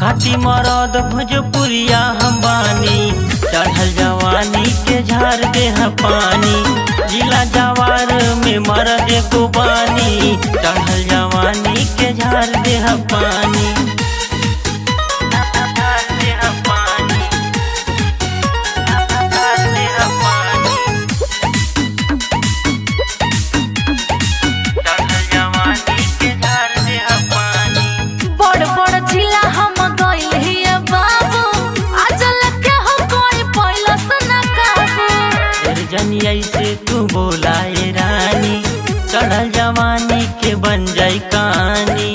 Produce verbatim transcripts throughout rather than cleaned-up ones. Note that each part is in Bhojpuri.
खाटी मरद भोजपुरिया हम बानी, चढ़ल जवानी के झाड़ दे पानी। जिला जवार में मरद को बानी, चढ़ल जवानी के झाड़ दे पानी। ऐसे तू बोलाए रानी, चढ़ल जवानी के बन जाई कहानी।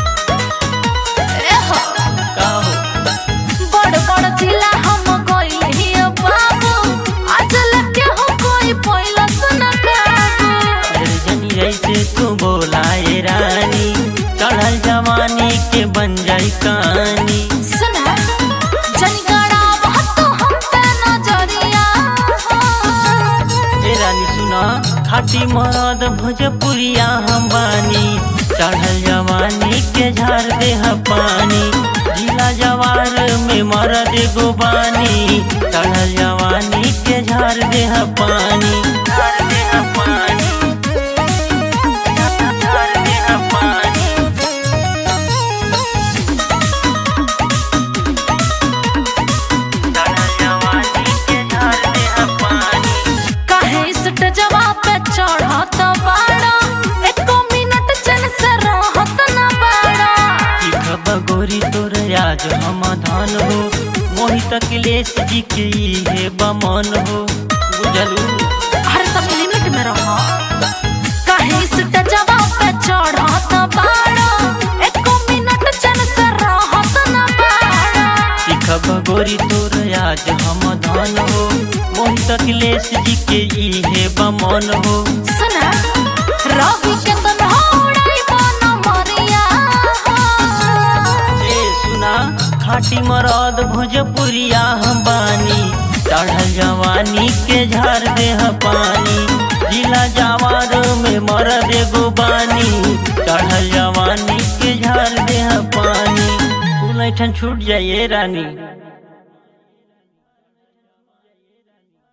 बड़ बड़ जिला हम गइली बाबू, आजल के हो कोई पहिला सुना काबू। जनी ऐसे तू बोलाए रानी, चढ़ल जवानी के बन जाई कहानी। सुना जनी गड़ाव हतो हम पे नजरिया। रानी सुना खाटी मरद भोजपुरिया हम बानी, चढ़ल जवानी के झाड़ दे पानी। जिला जवार में मरद गो बानी, चढ़ल जवानी के झाड़ दे पानी। चढ़त बाड़ा एको मिनट चैन से रहत न बाड़ा। गोरी तोर आज हम धन हो, मोहित अखिलेश जी के ये बमन हो, बुझलू। हर तक लिमिट में रहो, कहीं सिट जवाब पे चढ़त बाड़ा एको मिनट चैन से रहत न बाड़ा। सिखब गोरी तोर आज हम धन हो, मोहित अखिलेश जी के ये बमन हो। सुना रवि के तन होड़ाई बन मरिया। ए सुना खाटी मरद भोजपुरिया हम बानी, चढ़ल जवानी के झाड़ दे पानी। जिला जवार में मरद गो बानी, चढ़ल जवानी के झाड़ दे पानी। तू नहीं छूट जाइए रानी।